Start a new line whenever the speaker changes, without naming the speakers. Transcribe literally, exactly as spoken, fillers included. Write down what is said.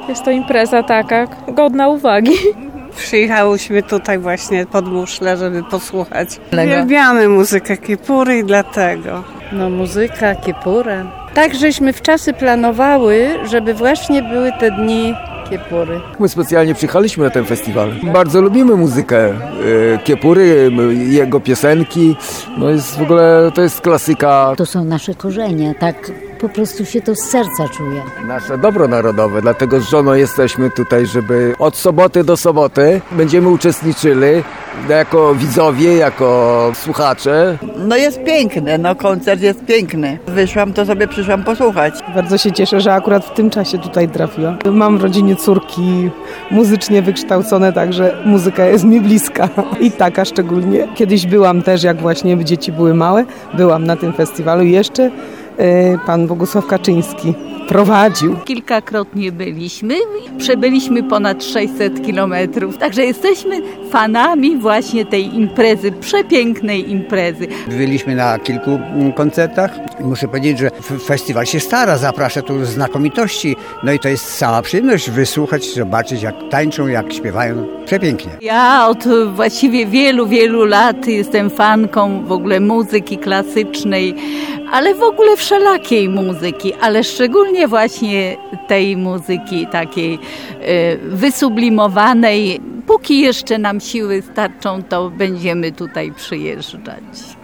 Jest to impreza taka godna uwagi.
Przyjechałyśmy tutaj właśnie pod Muszle, żeby posłuchać. Uwielbiamy muzykę Kiepury i dlatego.
No muzyka, Kiepura. Tak żeśmy w czasy planowały, żeby właśnie były te dni Kiepury.
My specjalnie przyjechaliśmy na ten festiwal. Bardzo lubimy muzykę Kiepury, jego piosenki. No jest w ogóle, to jest klasyka.
To są nasze korzenie, tak po prostu się to z serca czuje.
Nasze dobro narodowe, dlatego z żoną jesteśmy tutaj, żeby od soboty do soboty będziemy uczestniczyli jako widzowie, jako słuchacze.
No jest piękne, no koncert jest piękny. Wyszłam, to sobie przyszłam posłuchać.
Bardzo się cieszę, że akurat w tym czasie tutaj trafiłam. Mam w rodzinie córki muzycznie wykształcone, także muzyka jest mi bliska i taka szczególnie. Kiedyś byłam też, jak właśnie dzieci były małe, byłam na tym festiwalu i jeszcze pan Bogusław Kaczyński prowadził.
Kilkakrotnie byliśmy, przebyliśmy ponad sześćset kilometrów, także jesteśmy fanami właśnie tej imprezy, przepięknej imprezy.
Byliśmy na kilku koncertach. Muszę powiedzieć, że festiwal się stara, zaprasza tu znakomitości, no i to jest sama przyjemność wysłuchać, zobaczyć jak tańczą, jak śpiewają. Przepięknie.
Ja od właściwie wielu, wielu lat jestem fanką w ogóle muzyki klasycznej, ale w ogóle wszelakiej muzyki, ale szczególnie właśnie tej muzyki takiej y, wysublimowanej. Póki jeszcze nam siły starczą, to będziemy tutaj przyjeżdżać.